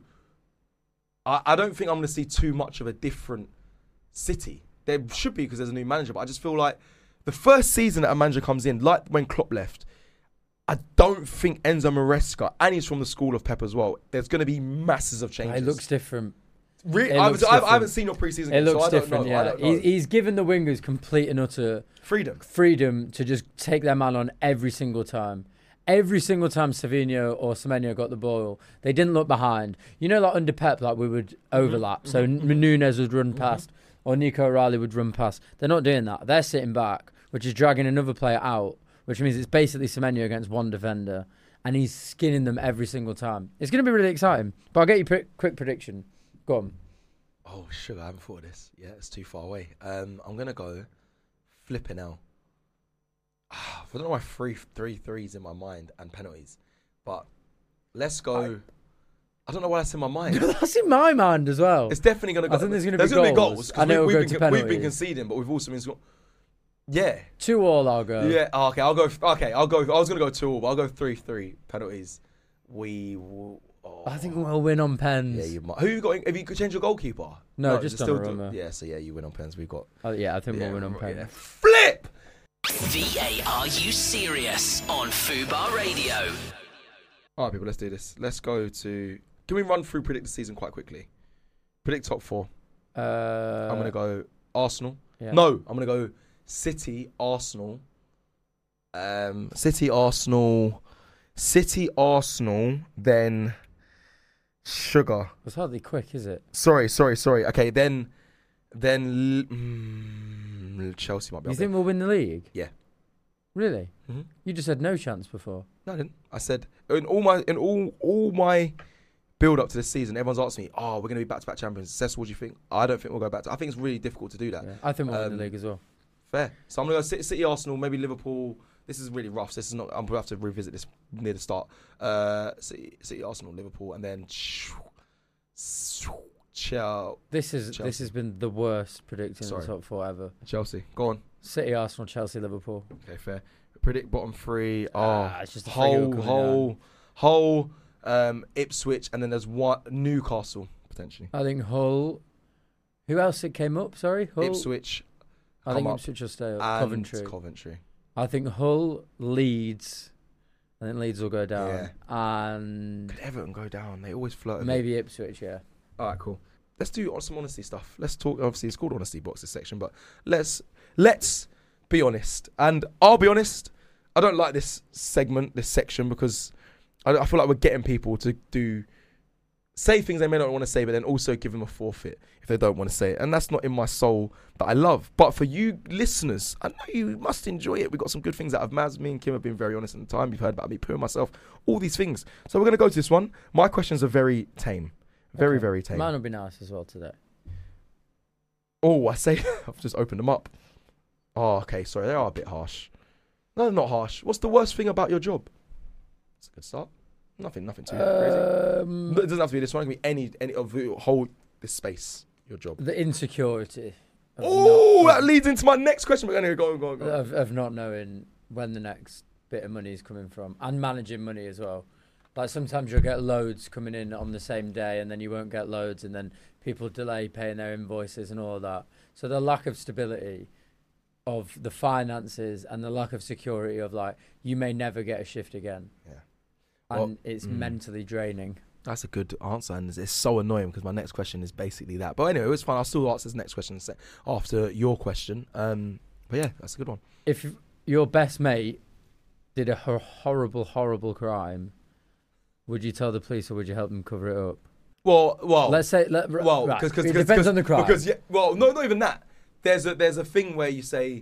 I, I don't think I'm going to see too much of a different City. There should be because there's a new manager, but I just feel like the first season that a manager comes in, like when Klopp left, I don't think Enzo Maresca, and he's from the school of Pep as well. There's going to be masses of changes. It looks different. Re- it I, looks was, I, I different. haven't seen your preseason. It game, looks so I don't different, know. I yeah. don't know. He's, he's given the wingers complete and utter freedom. freedom to just take their man on every single time. Every single time Savinho or Semenyo got the ball, they didn't look behind. You know, like under Pep, like we would overlap. Mm-hmm. So N- Nunes would run past, or Nico O'Reilly would run past. They're not doing that. They're sitting back, which is dragging another player out, which means it's basically Semenyo against one defender, and he's skinning them every single time. It's going to be really exciting. But I'll get you a quick prediction. Go on. Oh, sugar, I haven't thought of this. Yeah, it's too far away. Um, I'm going to go flipping out. I don't know why three, three threes in my mind and penalties. But let's go. I, I don't know why that's in my mind. That's in my mind as well. It's definitely going to go. I think there's gonna be there's gonna goals, be goals. 'cause and we, it'll we've, go been, to we've been penalties. conceding, but we've also been scoring. Yeah. Two all, I'll go. Yeah. Oh, okay, I'll go. Okay, I'll go. I was going to go two all, but I'll go three three penalties. We will. Oh. I think we'll win on pens. Yeah, you might. Who you got? Have you could change your goalkeeper? No, just it's still Donnarumma. do- Yeah, so yeah, you win on pens. We've got. Oh, yeah, I think Yeah, we'll win on right, pens. yeah. Flip! V A R U Serious on Fubar Radio. All right, people, let's do this. Let's go to. Can we run through predict the season quite quickly? Predict top four. Uh, I'm going to go Arsenal. yeah. No, I'm going to go City, Arsenal. Um, City, Arsenal. City, Arsenal, then Sugar. It's hardly quick, is it? Sorry, sorry, sorry. Okay, then. Then. Mm, Chelsea might be You up think there. we'll win the league? Yeah. Really? Mm-hmm. You just said no chance before. No, I didn't. I said in all my in all all my build up to this season, everyone's asking me, "Oh, we're going to be back to back champions." Cecil, what do you think? I don't think we'll go back to. I think it's really difficult to do that. Yeah. I think we'll win Um, the league as well. Fair. So I'm going to go City, City, Arsenal, maybe Liverpool. This is really rough. So this is not. I'm going to have to revisit this near the start. Uh, City, City, Arsenal, Liverpool, and then Chelsea. This is Chelsea. this has been the worst predicting Sorry. the top four ever. Chelsea. Go on. City, Arsenal, Chelsea, Liverpool. Okay, fair. Predict bottom three. Oh, Ah, it's just a free hit Hull, coming Hull, Hull, um, Ipswich, and then there's one Newcastle potentially. I think Hull. Who else it came up? Sorry, Hull. Ipswich. I think come up, Ipswich will stay up. and Coventry. Coventry. I think Hull, Leeds. I think Leeds will go down, Yeah. and Could Everton go down? They always flirt. a bit. maybe Ipswich. Yeah. All right, cool. Let's do some honesty stuff. Let's talk. Obviously, it's called honesty box this section, but let's let's be honest. And I'll be honest. I don't like this segment, this section, because I, I feel like we're getting people to do say things they may not want to say, but then also give them a forfeit if they don't want to say it. And that's not in my soul that I love. But for you listeners, I know you must enjoy it. We got some good things out of Maz. Me and Kim have been very honest in the time. You've heard about me, pooing myself, all these things. So we're going to go to this one. My questions are very tame. Very, okay. very tame. Mine will be nice as well today. Oh, I say, I've just opened them up. Oh, okay, sorry, they are a bit harsh. No, they're not harsh. What's the worst thing about your job? That's a good start. Nothing, nothing too um, crazy. It doesn't have to be this one. It can be any, any of the whole this space. Your job. The insecurity. Oh, that leads into my next question. We're gonna go, go, go. Of, of not knowing when the next bit of money is coming from, and managing money as well. Like sometimes you'll get loads coming in on the same day, and then you won't get loads, and then people delay paying their invoices and all that. So the lack of stability of the finances and the lack of security of like you may never get a shift again. Yeah. And well, it's mm. mentally draining. That's a good answer, and it's so annoying because my next question is basically that. But anyway, it was fine. I'll still answer this next question after your question. Um, but yeah, that's a good one. If your best mate did a hor- horrible, horrible crime, would you tell the police or would you help them cover it up? Well, well, let's say, let, well, right. Cause, cause, it cause, depends cause, on the crime. Because yeah, well, no, not even that. There's a there's a thing where you say,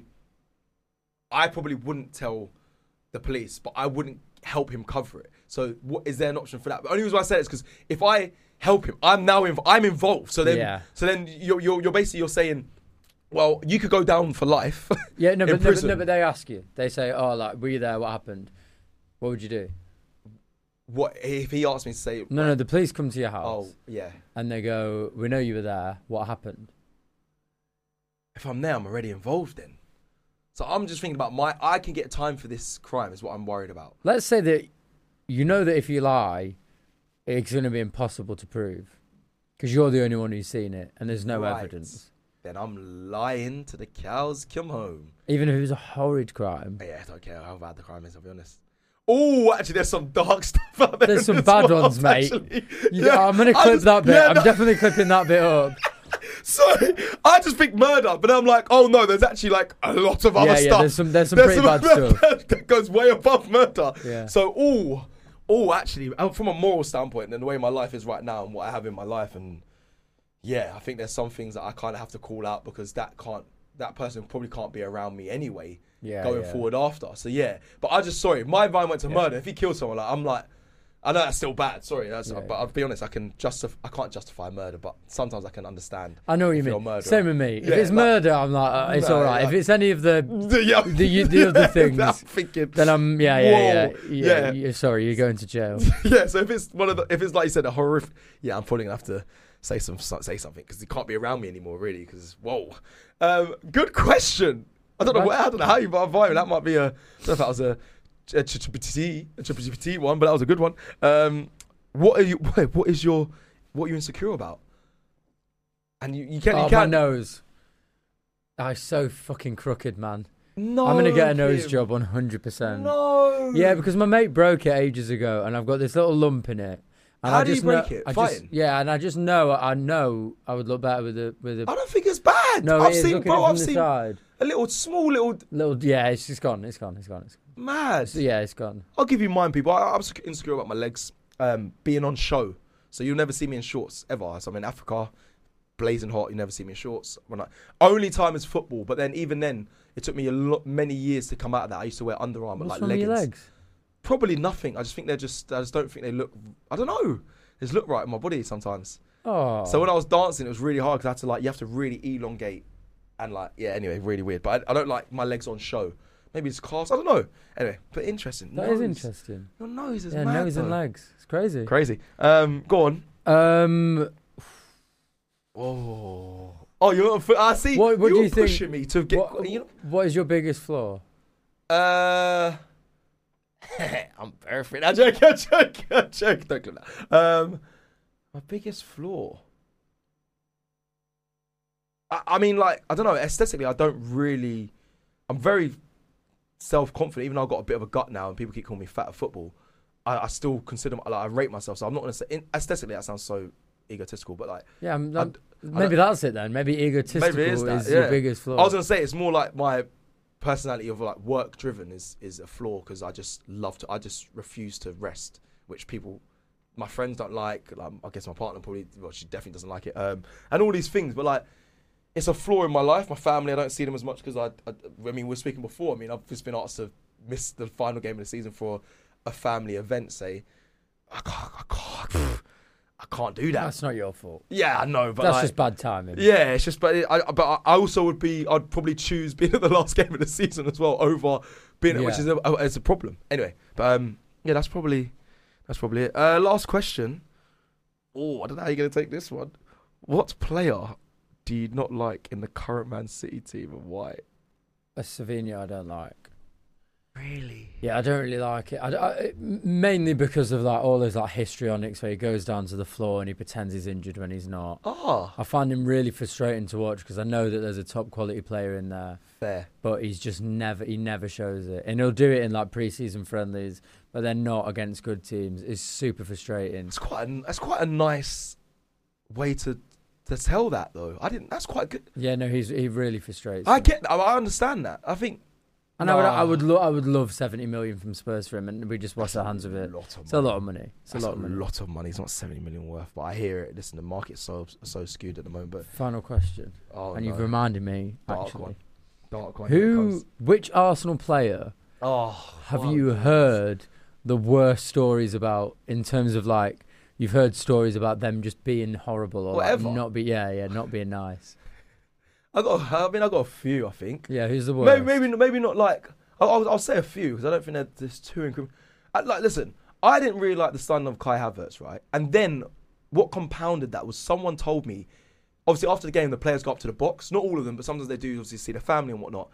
I probably wouldn't tell the police, but I wouldn't help him cover it. So, what is there an option for that? The only reason why I say it is because if I help him, I'm now inv- I'm involved. So then, yeah. so then you're, you're you're basically you're saying, well, you could go down for life. Yeah, no, in but, no, prison. but no, but they ask you. They say, "Oh, like, were you there? What happened?" What would you do? What if he asked me to say? No, no, the police come to your house. Oh, yeah. And they go, "We know you were there. What happened?" If I'm there, I'm already involved then. So I'm just thinking about my. I can get time for this crime. Is what I'm worried about. Let's say that you know that if you lie, it's going to be impossible to prove because you're the only one who's seen it, and there's no right. evidence. Then I'm lying to the cows come home. Even if it was a horrid crime. Yeah, I don't care how bad the crime is. I'll be honest. Oh, actually, there's some dark stuff out there. There's some bad world, ones, mate. You yeah, I'm going to clip just, that bit. Yeah, I'm no. definitely clipping that bit up. Sorry, I just think murder, but I'm like, oh no, there's actually like a lot of other yeah, yeah, stuff. There's some, there's some there's pretty some bad stuff that goes way above murder. Yeah. So, oh, oh, actually, from a moral standpoint, and the way my life is right now, and what I have in my life, and yeah, I think there's some things that I kind of have to call out because that can't, that person probably can't be around me anyway. Yeah, going yeah. forward after. So yeah, but I just sorry, my mind went to yeah. murder. If he killed someone, like I'm like. I know that's still bad. Sorry, that's Yeah. but I'll be honest. I can justify. I can't justify murder, but sometimes I can understand. I know what you if you're a mean. murderer. Same with me. If Yeah, it's like- murder, I'm like, uh, it's No, all right. like- if it's any of the yeah. the, the other things, I'm thinking, then I'm yeah yeah yeah Whoa. yeah. Yeah. yeah. Sorry, you're going to jail. yeah. So if it's one of the, if it's like you said, a horrific, yeah, I'm probably gonna have to say some say something because he can't be around me anymore, really. Because whoa, um, good question. I don't know. Where, I don't know how you vibe. That might be a. I don't know if that was a a ChatGPT a ChatGPT one, but that was a good one. Um, what are you? What is your? What are you insecure about? And you, you can. Oh, you can. my nose. I'm so fucking crooked, man. No, I'm gonna get a nose Kim. job one hundred percent. No. Yeah, because my mate broke it ages ago, and I've got this little lump in it. And How I do you just break know, it? I Fighting? Just, yeah, and I just know, I know, I would look better with a with a. I don't think it's bad. No, I've it is. seen, Look at bro. it from I've the seen side. a little small little Little, yeah, it's just gone. It's gone. It's gone. It's gone. mad. So, yeah, it's gone. I'll give you mine, people. I, I'm insecure about my legs um, being on show. So you'll never see me in shorts ever. So I'm in Africa, blazing hot. You never see me in shorts. When I, only time is football. But then even then, it took me a lot, many years to come out of that. I used to wear Under Armour, What's like wrong leggings. with your legs? Probably nothing. I just think they're just. I just don't think they look. I don't know. They just look right in my body sometimes. Oh. So when I was dancing, it was really hard because I had to like. You have to really elongate, and like yeah. Anyway, really weird. But I, I don't like my legs on show. Maybe it's cast. I don't know. Anyway, but interesting. That nose. is interesting. Your nose is Yeah, mad, nose and though. legs. It's crazy. Crazy. Um, go on. Um, Oh, oh, you're. I see. What- what do you're you think- pushing me to get. what, you know, what is your biggest flaw? uh, I'm perfect. I joke. I joke. I joke. Don't clip that. Um, my biggest flaw. I, I mean, like, I don't know. Aesthetically, I don't really. I'm very self-confident, even though I've got a bit of a gut now, and people keep calling me fat at football. I, I still consider like I rate myself, so I'm not gonna say in, aesthetically that sounds so egotistical, but like Yeah, I'm, I- I'm, I maybe don't- that's it then. Maybe egotistical maybe it is is, that, your yeah. biggest flaw. I was gonna say it's more like my personality of like work driven is is a flaw because I just love to. I just refuse to rest, which people my friends don't like. Like I guess my partner probably, well, she definitely doesn't like it. Um, and all these things, but like, it's a flaw in my life. My family, I don't see them as much because I, I, I mean, we were speaking before. I mean, I've just been asked to miss the final game of the season for a family event. Say, I can't, I can't, I can't do that. That's not your fault. Yeah, I know, but that's like, just bad timing. Yeah, it's just, but it, I, but I also would be, I'd probably choose being at the last game of the season as well over being, yeah. which is a, a, it's a problem. Anyway, but um, yeah, that's probably, that's probably it. Uh, last question. Oh, I don't know how you're gonna take this one. What player do you not like in the current Man City team and why? A Savinho I don't like. Really? Yeah, I don't really like it. I, I, mainly because of like all his like histrionics where he goes down to the floor and he pretends he's injured when he's not. Oh. I find him really frustrating to watch because I know that there's a top quality player in there. Fair. But he's just never, he never shows it. And he'll do it in like pre-season friendlies, but they're not against good teams. It's super frustrating. It's quite a, that's quite a nice way to to tell that though. I didn't, that's quite good. Yeah, no, he's he really frustrates I me. get I, I understand that. I think And nah. I would, I would, lo- I would love seventy million from Spurs for him, and we just wash our hands of it. It's a lot of money. It's That's a lot of money. A lot of money. It's not seventy million worth, but I hear it. Listen, the market's so so skewed at the moment. But final question. Oh, and no. you've reminded me Dark actually. One. Dark one. Who? Which Arsenal player? Oh, have you heard the worst stories about in terms of like you've heard stories about them just being horrible or like not be yeah yeah not being nice? I got. I mean, I got a few. I think. Yeah, who's the worst? Maybe maybe maybe not like. I'll, I'll say a few because I don't think that there's too incriminating. Like, listen, I didn't really like the signing of Kai Havertz, right? And then what compounded that was someone told me, obviously after the game, the players go up to the box. Not all of them, but sometimes they do obviously see their family and whatnot.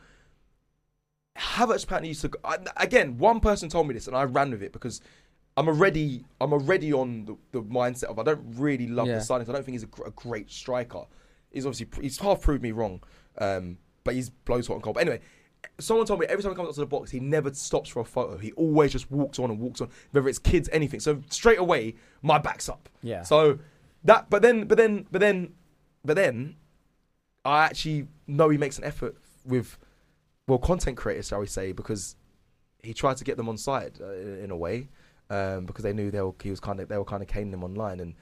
Havertz apparently used to, go, I, again, one person told me this and I ran with it because I'm already I'm already on the, the mindset of I don't really love yeah. the signings. I don't think he's a, gr- a great striker. He's obviously, he's half proved me wrong, um, but he's blows hot and cold. But anyway, someone told me every time he comes up to the box, he never stops for a photo. He always just walks on and walks on, whether it's kids, anything. So straight away, my back's up. Yeah. So that, but then, but then, but then, but then, I actually know he makes an effort with, well, content creators, shall we say, because he tried to get them on side uh, in a way, um, because they knew they were, he was kind of, they were kind of caning him online, and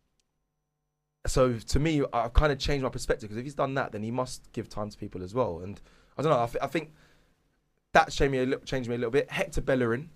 so to me, I've kind of changed my perspective because if he's done that, then he must give time to people as well, and. I don't know. I, th- I think that changed me, a li- changed me a little bit. Hector Bellerin,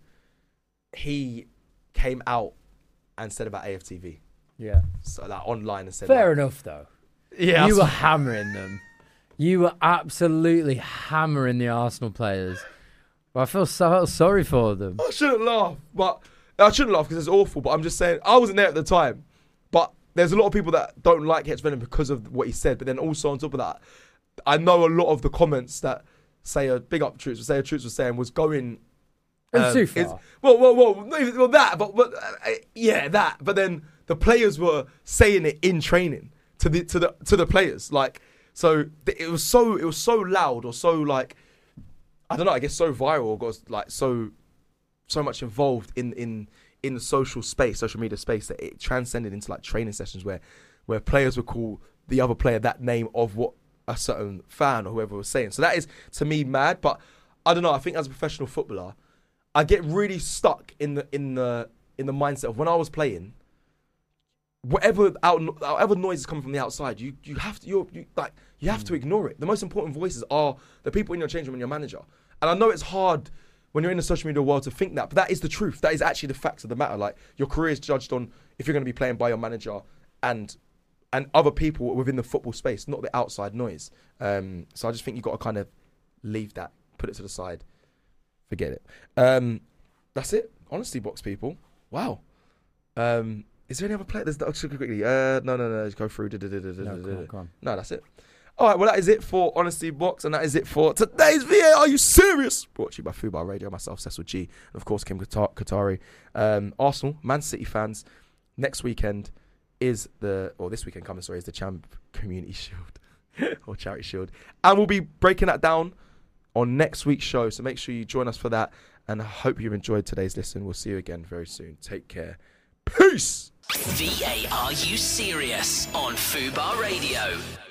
he came out and said about A F T V. Yeah. So that online and said. Fair like, enough, though. Yeah. You were hammering them. You were absolutely hammering the Arsenal players. But I feel so sorry for them. I shouldn't laugh, but I shouldn't laugh because it's awful. But I'm just saying, I wasn't there at the time. But there's a lot of people that don't like Hector Bellerin because of what he said. But then also on top of that, I know a lot of the comments that say a big up Troops, say a Troops was saying was going. Um, um, too far. Well, well, well, well, that, but, but uh, yeah, that. But then the players were saying it in training to the to the to the players, like so. It was so it was so loud or so like I don't know. I guess so viral or got like so so much involved in in in the social space, social media space that it transcended into like training sessions where where players would call the other player that name of what a certain fan or whoever was saying. So that is to me mad, but I don't know. I think as a professional footballer, I get really stuck in the in the in the mindset of when I was playing. Whatever out, whatever noise is coming from the outside, you you have to you're, you like you have mm. to ignore it. The most important voices are the people in your change room and your manager. And I know it's hard when you're in the social media world to think that, but that is the truth. That is actually the facts of the matter. Like your career is judged on if you're going to be playing by your manager and. and other people within the football space, not the outside noise. Um, so I just think you've got to kind of leave that, put it to the side, forget it. Um, that's it. Honesty box, people. Wow. Um, is there any other player? There's no, quickly. Uh, no, no, no. Just go through. No, come on, come on. No, that's it. All right. Well, that is it for Honesty Box, and that is it for today's V A. Are you serious? Brought to you by Fubar Radio. Myself, Cecil G, and of course Kim Qatari. Um, Arsenal, Man City fans. Next weekend. Is the, or this weekend coming, sorry, is the Champ Community Shield or Charity Shield. And we'll be breaking that down on next week's show. So make sure you join us for that. And I hope you've enjoyed today's listen. We'll see you again very soon. Take care. Peace. V A R U Serious on Fubar Radio.